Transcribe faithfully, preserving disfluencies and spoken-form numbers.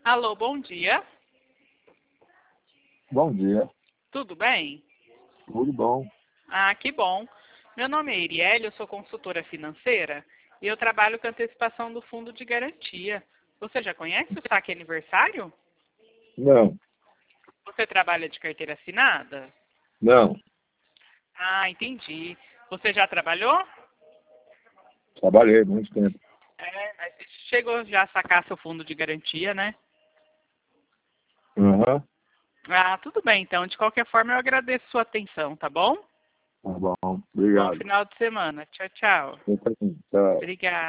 Alô, bom dia. Bom dia, Tudo bem? tudo bom? Ah, que bom. Meu nome é Iriele, eu sou consultora financeira e eu trabalho com antecipação do fundo de garantia. Você já conhece o saque aniversário? Não, Você trabalha de carteira assinada? não, Ah, entendi. Você já trabalhou? trabalhei muito tempo. É, mas você chegou já a sacar seu fundo de garantia, né? Aham, Ah, tudo bem, então. De qualquer forma, eu agradeço sua atenção, tá bom? tá bom, Bom obrigado. final de semana. Tchau, tchau. Eu também, tchau. Obrigada.